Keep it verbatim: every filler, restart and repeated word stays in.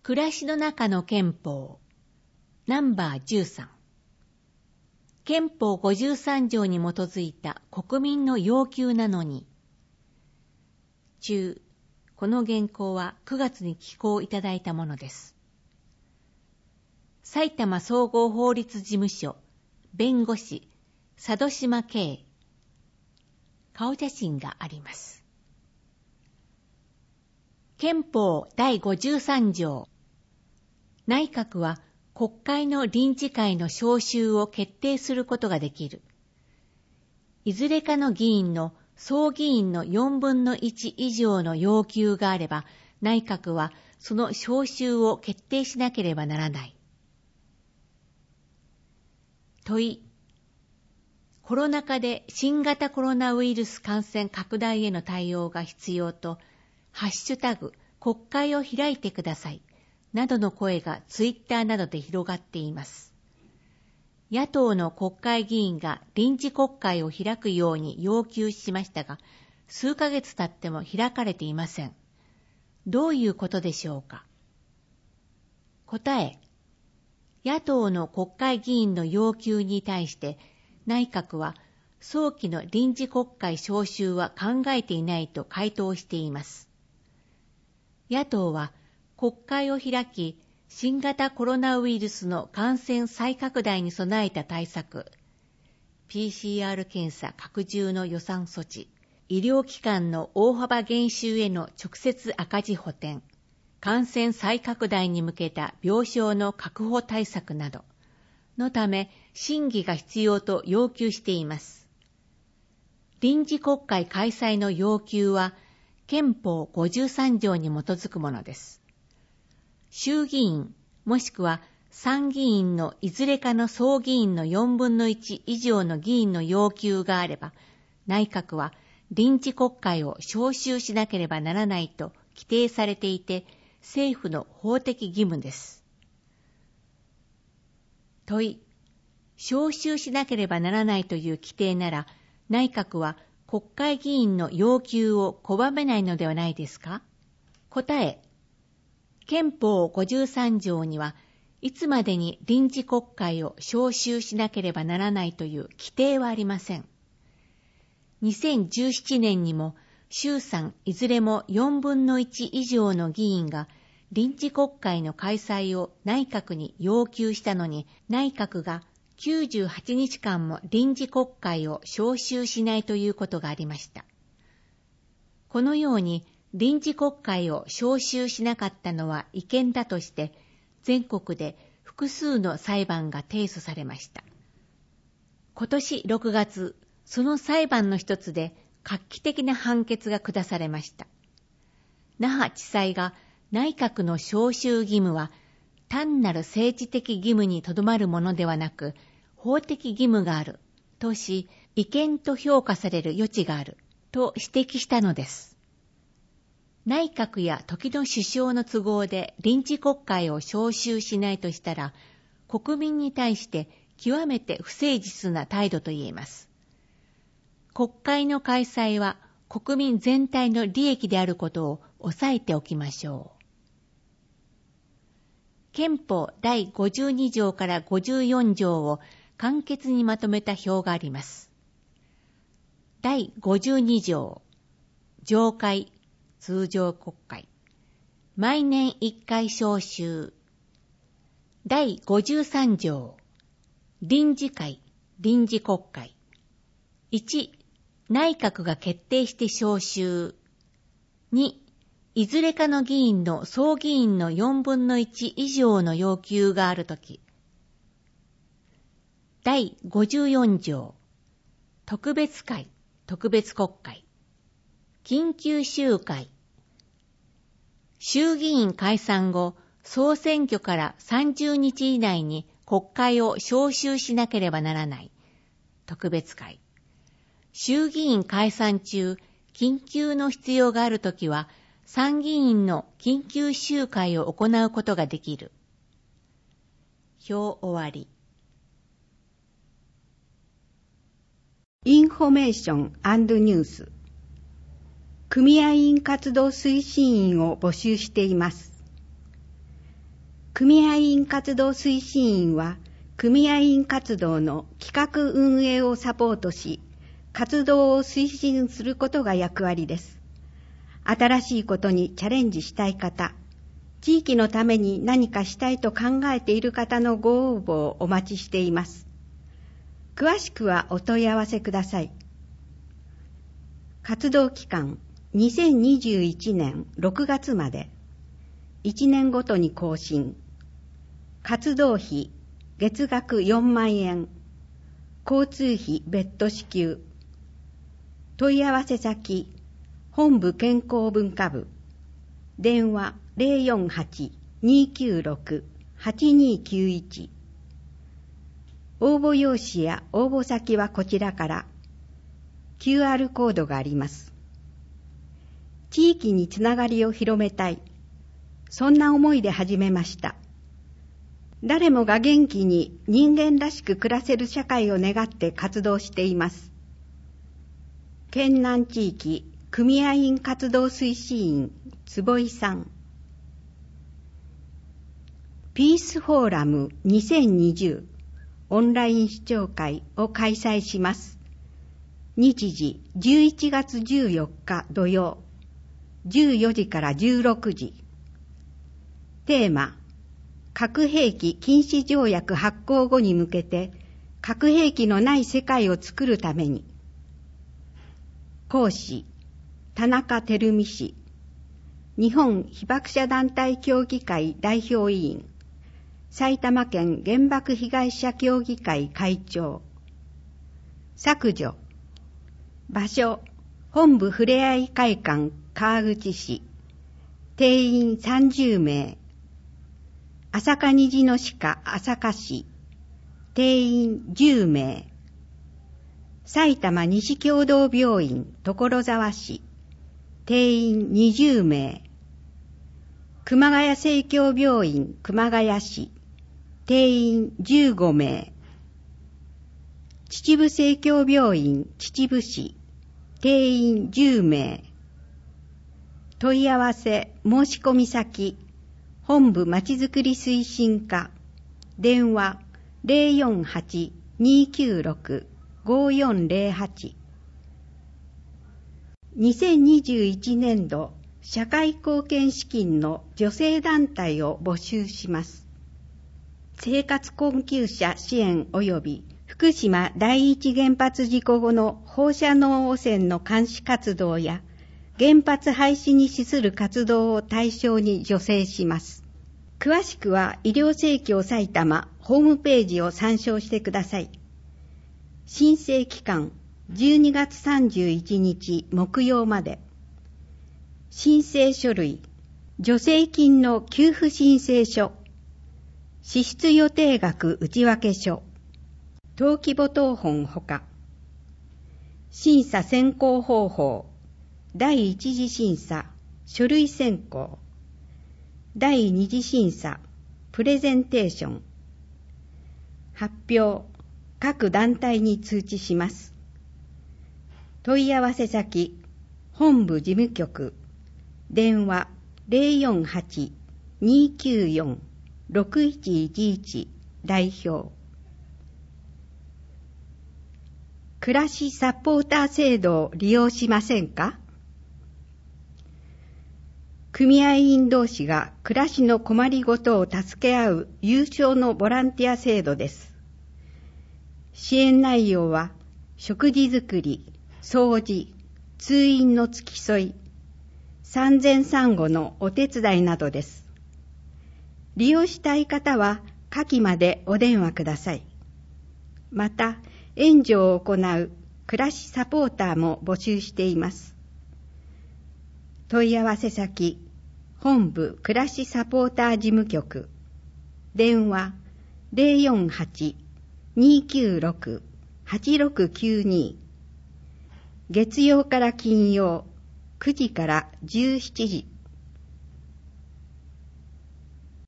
暮らしの中の憲法ナンバーじゅうさん、憲法ごじゅうさん条に基づいた国民の要求なのに。中、この原稿はくがつに寄稿いただいたものです。埼玉総合法律事務所弁護士佐渡島圭、顔写真があります。憲法だいごじゅうさん条、内閣は国会の臨時会の召集を決定することができる。いずれかの議員の総議員のよんぶんのいち以上の要求があれば、内閣はその召集を決定しなければならない。問い、コロナ禍で新型コロナウイルス感染拡大への対応が必要と、ハッシュタグ国会を開いてくださいなどの声がツイッターなどで広がっています。野党の国会議員が臨時国会を開くように要求しましたが、数ヶ月経っても開かれていません。どういうことでしょうか。答え、野党の国会議員の要求に対して内閣は早期の臨時国会召集は考えていないと回答しています。野党は国会を開き、新型コロナウイルスの感染再拡大に備えた対策、ピーシーアール 検査拡充の予算措置、医療機関の大幅減収への直接赤字補填、感染再拡大に向けた病床の確保対策などのため審議が必要と要求しています。臨時国会開催の要求は憲法ごじゅうさん条に基づくものです。衆議院もしくは参議院のいずれかの総議員のよんぶんのいち以上の議員の要求があれば、内閣は臨時国会を召集しなければならないと規定されていて、政府の法的義務です。問い、召集しなければならないという規定なら、内閣は国会議員の要求を拒めないのではないですか。答え、憲法ごじゅうさん条にはいつまでに臨時国会を召集しなければならないという規定はありません。にせんじゅうななねんにも衆参いずれもよんぶんのいち以上の議員が臨時国会の開催を内閣に要求したのに、内閣がきゅうじゅうはちにちかんも臨時国会を召集しないということがありました。このように臨時国会を召集しなかったのは違憲だとして、全国で複数の裁判が提訴されました。今年ろくがつ、その裁判の一つで画期的な判決が下されました。那覇地裁が内閣の召集義務は単なる政治的義務にとどまるものではなく、法的義務があるとし、違憲と評価される余地があると指摘したのです。内閣や時の首相の都合で臨時国会を召集しないとしたら、国民に対して極めて不誠実な態度と言えます。国会の開催は国民全体の利益であることを押さえておきましょう。憲法だいごじゅうに条からごじゅうよん条を簡潔にまとめた表があります。だいごじゅうに条、常会、通常国会、毎年いっかい召集。だいごじゅうさん条、臨時会、臨時国会。いち、内閣が決定して召集。に、いずれかの議員の総議員のよんぶんのいち以上の要求があるとき。だいごじゅうよん条、特別会、特別国会。緊急集会。衆議院解散後、総選挙からさんじゅうにち以内に国会を召集しなければならない。特別会。衆議院解散中、緊急の必要があるときは、参議院の緊急集会を行うことができる。表終わり。 インフォメーション&ニュース。組合員活動推進員を募集しています。 組合員活動推進員は、組合員活動の企画運営をサポートし、活動を推進することが役割です。新しいことにチャレンジしたい方、地域のために何かしたいと考えている方のご応募をお待ちしています。詳しくはお問い合わせください。活動期間、にせんにじゅういちねんろくがつまで、いちねんごとに更新。活動費、月額よんまんえん。交通費別途支給。問い合わせ先、本部健康文化部。電話 ゼロよんはち にーきゅうろく はちにーきゅういち。応募用紙や応募先はこちらから。キューアール コードがあります。地域につながりを広めたい。そんな思いで始めました。誰もが元気に人間らしく暮らせる社会を願って活動しています。県南地域組合員活動推進員坪井さん。ピースフォーラムにせんにじゅうオンライン視聴会を開催します。日時じゅういちがつじゅうよっか土曜、じゅうよじからじゅうろくじ。テーマ、核兵器禁止条約発効後に向けて核兵器のない世界を作るために。講師、田中照美氏、日本被爆者団体協議会代表委員、埼玉県原爆被害者協議会会長。削除。場所、本部ふれあい会館川口市。定員さんじゅうめい。朝霞虹の鹿朝霞市。定員じゅうめい。埼玉西共同病院所沢市。定員にじゅうめい。熊谷生協病院熊谷市。定員じゅうごめい。秩父生協病院秩父市。定員じゅうめい。問い合わせ申し込み先、本部まちづくり推進課。電話 ゼロよんはち にーきゅうろく ごよんゼロはち。にせんにじゅういちねんど社会貢献資金の女性団体を募集します。生活困窮者支援及び福島第一原発事故後の放射能汚染の監視活動や原発廃止に資する活動を対象に助成します。詳しくは医療生協埼玉ホームページを参照してください。申請期間じゅうにがつさんじゅういちにち木曜まで。申請書類、助成金の給付申請書、支出予定額内訳書、登記簿謄本ほか。審査選考方法、第一次審査、書類選考。第二次審査、プレゼンテーション。発表、各団体に通知します。問い合わせ先、本部事務局。電話 ゼロよんはち にーきゅうよん ろくいちいちいち 代表。暮らしサポーター制度を利用しませんか？組合員同士が暮らしの困りごとを助け合う有償のボランティア制度です。支援内容は食事作り、掃除、通院の付き添い、産前産後のお手伝いなどです。利用したい方は下記までお電話ください。また、援助を行う暮らしサポーターも募集しています。問い合わせ先、本部暮らしサポーター事務局。電話 ゼロよんはち にーきゅうろく はちろくきゅうに。月曜から金曜くじからじゅうしちじ。